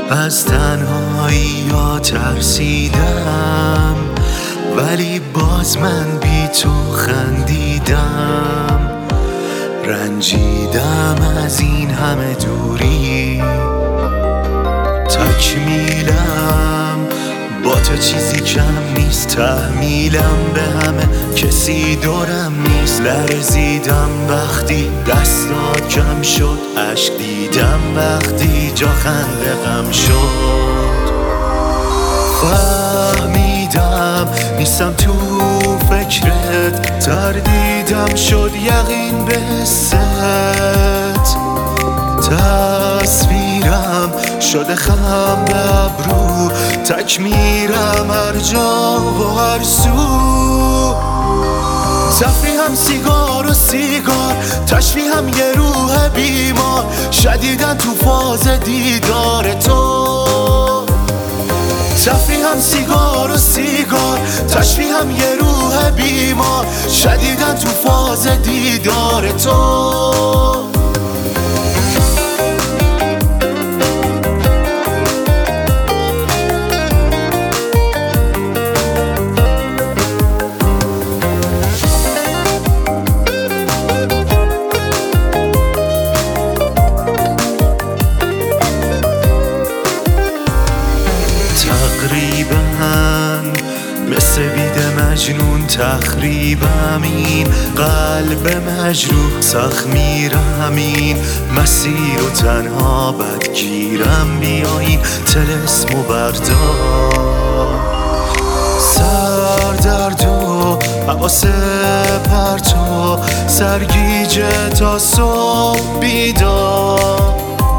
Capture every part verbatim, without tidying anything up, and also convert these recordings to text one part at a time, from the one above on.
از تنهایی یا ترسیدم، ولی باز من بی تو خندیدم. رنجیدم از این همه دوری، تکمیلم با تو چیزی کم نیست. تحمیلم به همه کسی دورم نیست. لرزیدم وقتی دستات کم شد، اشک دیدم وقتی جا خنده غم شد. فهمیدم نیستم تو فکرت، تردیدم شد یقین به حست. تصویرم شده خم به ابرو، تک میرم هر جا و هر سو. تفریحم سیگار و سیگار، تشبیهم یه روح بیمار، شدیدن تو فاز دیدار تو. تفریحم سیگار و سیگار، تشبیهم یه روح بیمار، شدیدن تو فاز دیدار تو. تقریبا مثل بید مجنون تخریبم، این قلب مجروح سخت میرم. این مسیر و تنها بدگیرم، بیا این طلسم و بردار. سردرد و حواس پرتو، سرگیجه تا صبح بیدار.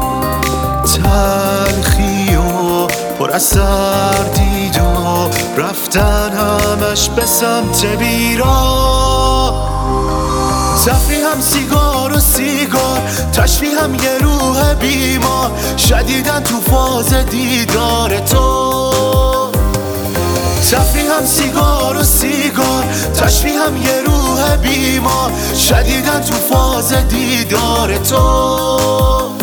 تلخی و پر از سردید و رفتن همش به سمت بیرا. تفریحم سیگار و سیگار، تشبیهم یه روح بیمار، شدیدن تو فاز دیدار تو. تفریحم سیگار و سیگار، تشبیهم یه روح بیمار، شدیدن تو فاز دیدار تو.